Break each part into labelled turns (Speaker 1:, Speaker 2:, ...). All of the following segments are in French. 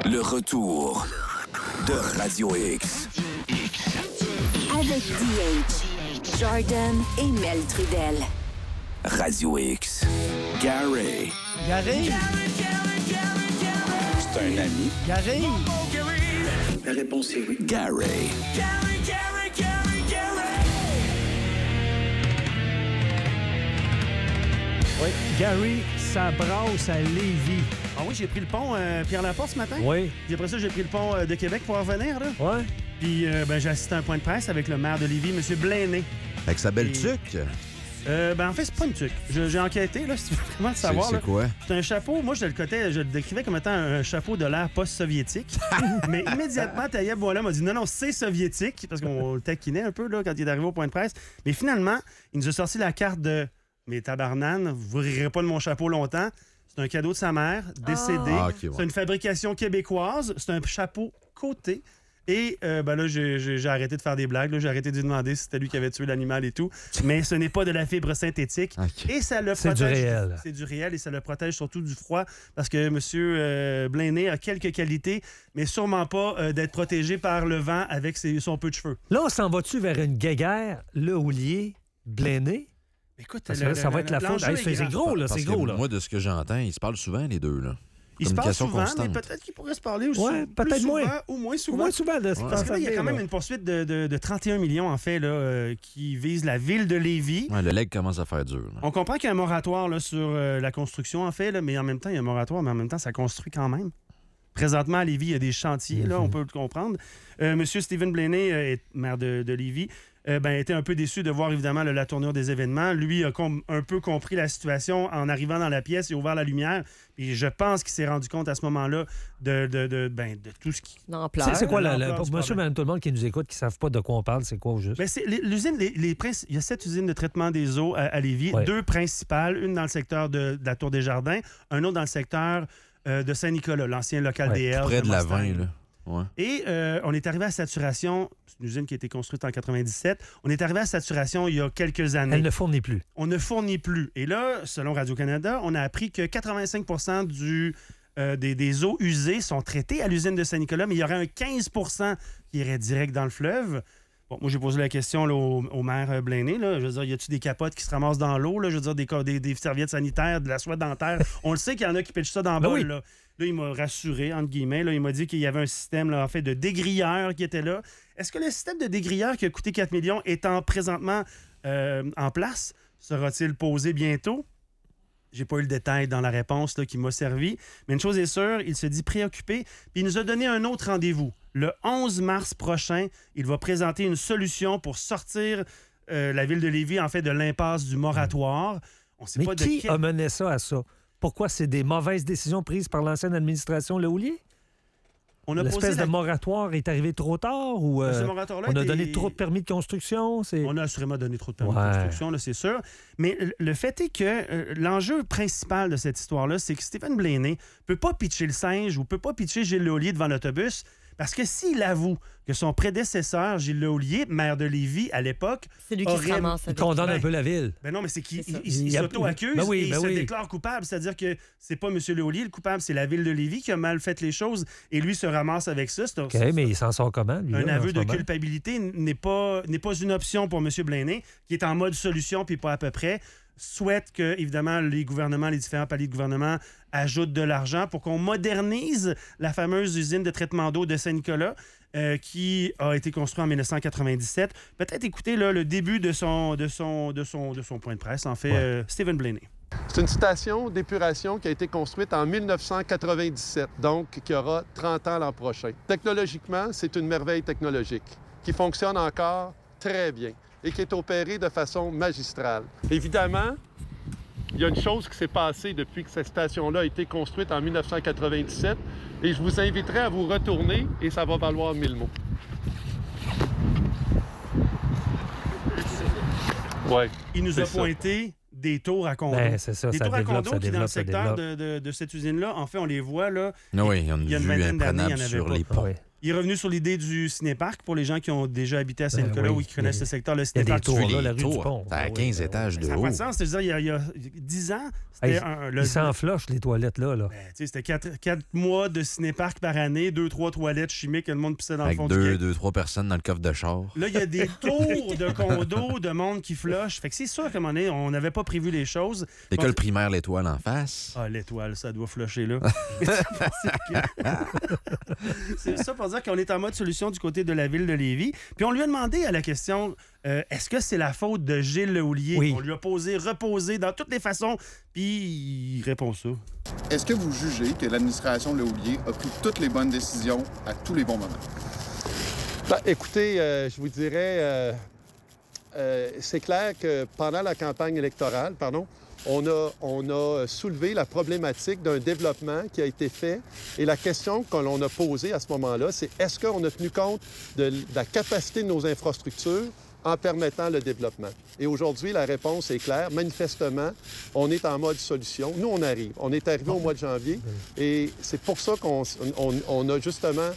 Speaker 1: Le retour de Radio X.
Speaker 2: Avec DH, Jordan et Mel Trudel.
Speaker 1: Radio X. Gary.
Speaker 3: Gary?
Speaker 1: C'est un ami.
Speaker 3: Gary?
Speaker 1: La réponse est oui. Gary.
Speaker 3: Oui, Gary, ça brasse à Lévis.
Speaker 4: Ah oui, j'ai pris le pont Pierre-Laporte ce matin.
Speaker 3: Oui.
Speaker 4: Puis après ça, j'ai pris le pont de Québec pour revenir. Là.
Speaker 3: Ouais.
Speaker 4: Puis j'ai assisté à un point de presse avec le maire de Lévis, M. Blaney.
Speaker 5: Avec sa belle tuque.
Speaker 4: En fait, c'est pas une tuque. J'ai enquêté, là, si tu veux vraiment le savoir.
Speaker 5: C'est quoi?
Speaker 4: C'est un chapeau. Moi, je le décrivais comme étant un chapeau de l'ère post-soviétique. Mais immédiatement, Taïeb Boileau m'a dit non, c'est soviétique. Parce qu'on le taquinait un peu là, quand il est arrivé au point de presse. Mais finalement, il nous a sorti la carte de mes tabarnanes. Vous rirez pas de mon chapeau longtemps. C'est un cadeau de sa mère, décédée.
Speaker 5: Ah, okay, ouais.
Speaker 4: C'est une fabrication québécoise. C'est un chapeau côté. Et là, j'ai arrêté de faire des blagues. Là. J'ai arrêté de lui demander si c'était lui qui avait tué l'animal et tout. Mais ce n'est pas de la fibre synthétique.
Speaker 5: Okay.
Speaker 4: Et ça le
Speaker 3: C'est
Speaker 4: protège.
Speaker 3: du réel.
Speaker 4: C'est du réel et ça le protège surtout du froid parce que M. Blaney a quelques qualités, mais sûrement pas d'être protégé par le vent avec son peu de cheveux.
Speaker 3: Là, on s'en va-tu vers une guéguerre, Le Houlier, Blaney?
Speaker 4: Écoute,
Speaker 3: Parce que là, ça va être la faute.
Speaker 4: l'enjeu
Speaker 3: Hey,
Speaker 4: est
Speaker 3: c'est
Speaker 4: grand.
Speaker 3: gros, là.
Speaker 5: Parce
Speaker 3: C'est
Speaker 5: que
Speaker 3: gros, là.
Speaker 5: moi, de ce que j'entends, ils se parlent souvent, les deux, là.
Speaker 4: Ils se parlent
Speaker 5: Communication
Speaker 4: souvent,
Speaker 5: constante.
Speaker 4: mais peut-être qu'ils pourraient se parler aussi.
Speaker 3: Ouais, peut-être
Speaker 4: plus
Speaker 3: moins.
Speaker 4: souvent ou moins souvent.
Speaker 3: Moins souvent de ce
Speaker 4: Parce que là, il y a quand même une poursuite de 31 millions, en fait, là, qui vise la ville de Lévis.
Speaker 5: Ouais, le leg commence à faire dur. Là.
Speaker 4: On comprend qu'il y a un moratoire là, sur la construction, en fait, là, mais en même temps, il y a un moratoire, mais en même temps, ça construit quand même. Présentement, à Lévis, il y a des chantiers, là, on peut le comprendre. Monsieur Stephen Blaney, maire de Lévis, était un peu déçu de voir, évidemment, la tournure des événements. Lui a un peu compris la situation en arrivant dans la pièce et ouvert la lumière. Et je pense qu'il s'est rendu compte à ce moment-là de tout ce qui...
Speaker 3: C'est quoi,
Speaker 4: l'ampleur
Speaker 3: pour
Speaker 4: du
Speaker 3: monsieur,
Speaker 4: problème.
Speaker 3: madame, tout le monde qui nous écoute, qui ne savent pas de quoi on parle, c'est quoi au juste?
Speaker 4: Ben, c'est l'usine, il y a 7 usines de traitement des eaux à Lévis,
Speaker 3: Ouais.
Speaker 4: 2 principales, une dans le secteur de la Tour des Jardins, un autre dans le secteur de Saint-Nicolas, l'ancien local
Speaker 3: Ouais,
Speaker 4: DL.
Speaker 5: Près de la
Speaker 4: Mustang.
Speaker 5: 20, là. Ouais.
Speaker 4: Et on est arrivé à saturation, c'est une usine qui a été construite en 97, on est arrivé à saturation il y a quelques années.
Speaker 3: Elle ne fournit plus.
Speaker 4: On ne fournit plus. Et là, selon Radio-Canada, on a appris que 85 des eaux usées sont traitées à l'usine de Saint-Nicolas, mais il y aurait un 15 qui irait direct dans le fleuve. Bon, moi, j'ai posé la question là, au maire Blaney. Là. Je veux dire, y a-tu des capotes qui se ramassent dans l'eau? Là? Je veux dire, des serviettes sanitaires, de la soie dentaire. On le sait qu'il y en a qui pitchent ça dans le
Speaker 3: Ben
Speaker 4: bol.
Speaker 3: oui.
Speaker 4: Là. Là, il m'a rassuré, entre guillemets. Là, il m'a dit qu'il y avait un système là, en fait, de dégrilleurs qui était là. Est-ce que le système de dégrilleurs qui a coûté 4 millions étant présentement en place, sera-t-il posé bientôt? J'ai pas eu le détail dans la réponse là, qui m'a servi. Mais une chose est sûre, il se dit préoccupé. Puis il nous a donné un autre rendez-vous. Le 11 mars prochain, il va présenter une solution pour sortir la ville de Lévis, en fait, de l'impasse du moratoire. On sait
Speaker 3: Mais
Speaker 4: pas
Speaker 3: qui
Speaker 4: de
Speaker 3: a mené ça à ça? Pourquoi c'est des mauvaises décisions prises par l'ancienne administration Le Houlier?
Speaker 4: On a posé
Speaker 3: L'espèce de moratoire est arrivé trop tard ou
Speaker 4: Ce moratoire-là
Speaker 3: on a
Speaker 4: était-
Speaker 3: donné trop de permis de construction?
Speaker 4: On a assurément donné trop de permis
Speaker 3: Ouais.
Speaker 4: de construction, là, c'est sûr. Mais le fait est que l'enjeu principal de cette histoire-là, c'est que Stephen Blaney peut pas pitcher le singe ou peut pas pitcher Gilles Lehoulier devant l'autobus parce que s'il avoue que son prédécesseur, Gilles Lehoulier, maire de Lévis à l'époque,
Speaker 6: C'est lui qui se ramasse
Speaker 3: Il
Speaker 6: avec.
Speaker 3: condamne
Speaker 4: Ben,
Speaker 3: un peu la ville.
Speaker 4: ben non, mais c'est qu'il
Speaker 6: C'est ça.
Speaker 4: il
Speaker 3: Il y a-
Speaker 4: s'auto-accuse
Speaker 3: Ben oui,
Speaker 4: et il
Speaker 3: ben
Speaker 4: se
Speaker 3: oui.
Speaker 4: déclare coupable. C'est-à-dire que c'est pas M. Lehoulier le coupable, c'est la ville de Lévis qui a mal fait les choses et lui se ramasse avec ça. C'est
Speaker 3: OK, mais il s'en sort comment, lui?
Speaker 4: un
Speaker 3: là, en
Speaker 4: aveu
Speaker 3: ce
Speaker 4: de
Speaker 3: moment?
Speaker 4: culpabilité n'est pas une option pour M. Blaney, qui est en mode solution puis pas à peu près. Souhaite que, évidemment, les gouvernements, les différents paliers de gouvernement ajoutent de l'argent pour qu'on modernise la fameuse usine de traitement d'eau de Saint-Nicolas qui a été construite en 1997. Peut-être écouter là, le début de son point de presse, en fait, Stephen Blaney.
Speaker 7: C'est une station d'épuration qui a été construite en 1997, donc qui aura 30 ans l'an prochain. Technologiquement, c'est une merveille technologique qui fonctionne encore très bien et qui est opérée de façon magistrale. Évidemment, il y a une chose qui s'est passée depuis que cette station-là a été construite en 1997 et je vous inviterai à vous retourner et ça va valoir 1000 mots. Ouais.
Speaker 4: Il nous a
Speaker 7: C'est ça.
Speaker 4: pointé des tours à condo.
Speaker 3: Ben, c'est ça,
Speaker 4: des
Speaker 3: ça
Speaker 4: tours à
Speaker 3: développe,
Speaker 4: condo
Speaker 3: ça
Speaker 4: qui, dans le
Speaker 3: développe, ça
Speaker 4: secteur
Speaker 3: développe.
Speaker 4: de cette usine-là, en fait, on les voit, là.
Speaker 5: Ah oui, il y a une
Speaker 4: Il y a une
Speaker 5: vue
Speaker 4: vingtaine d'années, il y
Speaker 5: imprenable
Speaker 4: en avait
Speaker 5: sur
Speaker 4: pas.
Speaker 5: les ponts.
Speaker 3: Ouais.
Speaker 4: Il est revenu sur l'idée du cinéparc pour les gens qui ont déjà habité à Saint-Nicolas ou qui connaissent le secteur. Le
Speaker 3: Il y a des
Speaker 4: cinéparc
Speaker 3: tours, là, la rue du
Speaker 5: tours.
Speaker 3: Pont.
Speaker 5: T'as 15 étages de
Speaker 4: Ça n'a
Speaker 5: haut.
Speaker 4: pas de sens. C'est-à-dire, il y a 10 ans, c'était
Speaker 3: Ils s'enflochent, les toilettes, là.
Speaker 4: Ben, c'était 4 mois de cinéparc par année, 2-3 toilettes chimiques, que le monde pissait dans
Speaker 5: Avec
Speaker 4: le fond du gate.
Speaker 5: 2-3 personnes dans le coffre de char.
Speaker 4: Là, il y a des tours de condos, de monde qui flush. Fait que c'est sûr qu'à un moment donné, on n'avait pas prévu les choses.
Speaker 5: L'école primaire L'Étoile en face.
Speaker 4: Ah, l'étoile, ça doit flusher, là. C'est ça pour dire qu'on est en mode solution du côté de la ville de Lévis. Puis on lui a demandé à la question, est-ce que c'est la faute de Gilles Lehoulier?
Speaker 3: Oui.
Speaker 4: On lui a reposé dans toutes les façons, puis il répond ça.
Speaker 6: Est-ce que vous jugez que l'administration Lehoulier a pris toutes les bonnes décisions à tous les bons moments?
Speaker 7: Ben, écoutez, je vous dirais, c'est clair que pendant la campagne électorale, on a soulevé la problématique d'un développement qui a été fait. Et la question que l'on a posée à ce moment-là, c'est est-ce qu'on a tenu compte de la capacité de nos infrastructures en permettant le développement? Et aujourd'hui, la réponse est claire. Manifestement, on est en mode solution. Nous, on arrive. On est arrivé au mois de janvier et c'est pour ça qu'on a justement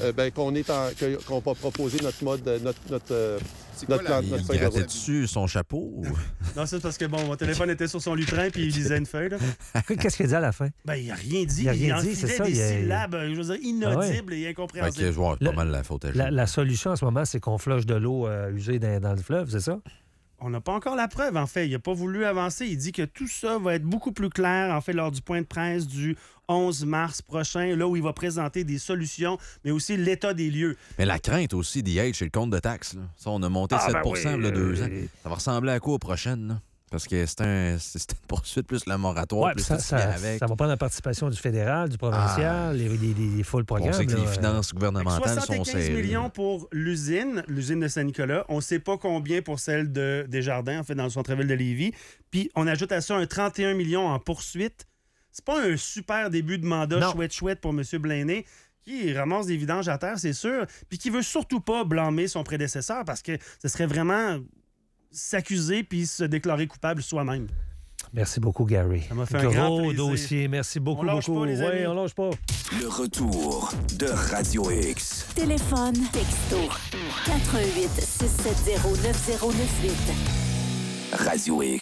Speaker 7: qu'on va proposer notre mode, notre
Speaker 6: C'est quoi la-
Speaker 5: Il
Speaker 7: notre feuille de
Speaker 5: grattait
Speaker 7: route.
Speaker 5: dessus son chapeau.
Speaker 4: Non, c'est parce que, bon, mon téléphone était sur son lutrin, puis il lisait une feuille, là.
Speaker 3: Qu'est-ce qu'il a dit à la fin?
Speaker 4: Ben, il n'a rien dit.
Speaker 3: Il a rien dit,
Speaker 4: enfilait
Speaker 3: c'est ça,
Speaker 4: des
Speaker 3: il a-
Speaker 4: syllabes, je veux dire, inaudibles et
Speaker 5: Fait que
Speaker 4: incompréhensibles.
Speaker 5: je vois pas mal la faute à Gilles.
Speaker 3: La solution en ce moment, c'est qu'on flush de l'eau usée dans le fleuve, c'est ça?
Speaker 4: On n'a pas encore la preuve, en fait. Il n'a pas voulu avancer. Il dit que tout ça va être beaucoup plus clair, en fait, lors du point de presse du 11 mars prochain, là où il va présenter des solutions, mais aussi l'état des lieux.
Speaker 5: Mais la crainte aussi d'y être chez le compte de taxes. Là. Ça, on a monté 7 il y a 2 ans. Ça va ressembler à quoi aux prochaines? Là? Parce que c'est une poursuite plus le moratoire,
Speaker 3: Ouais,
Speaker 5: plus
Speaker 3: ça,
Speaker 5: tout ce qu'il y a avec.
Speaker 3: ça va prendre la participation du fédéral, du provincial, les full
Speaker 5: On
Speaker 3: programmes.
Speaker 5: sait que les
Speaker 3: là.
Speaker 5: finances gouvernementales sont
Speaker 4: 75
Speaker 5: serrées.
Speaker 4: millions pour l'usine de Saint-Nicolas. On ne sait pas combien pour celle de Desjardins, en fait, dans le centre-ville de Lévis. Puis on ajoute à ça un 31 millions en poursuite. C'est pas un super début de mandat
Speaker 3: Non.
Speaker 4: chouette pour M. Blaney, qui ramasse des vidanges à terre, c'est sûr, puis qui veut surtout pas blâmer son prédécesseur parce que ce serait vraiment s'accuser puis se déclarer coupable soi-même.
Speaker 3: Merci beaucoup, Gary.
Speaker 4: Ça m'a fait un grand
Speaker 3: Gros
Speaker 4: plaisir.
Speaker 3: dossier. Merci beaucoup,
Speaker 4: On lâche
Speaker 3: beaucoup.
Speaker 4: pas, les amis.
Speaker 3: Oui, on lâche pas.
Speaker 1: Le retour de Radio X.
Speaker 2: Téléphone, texto, 88 670 9098.
Speaker 1: Radio X.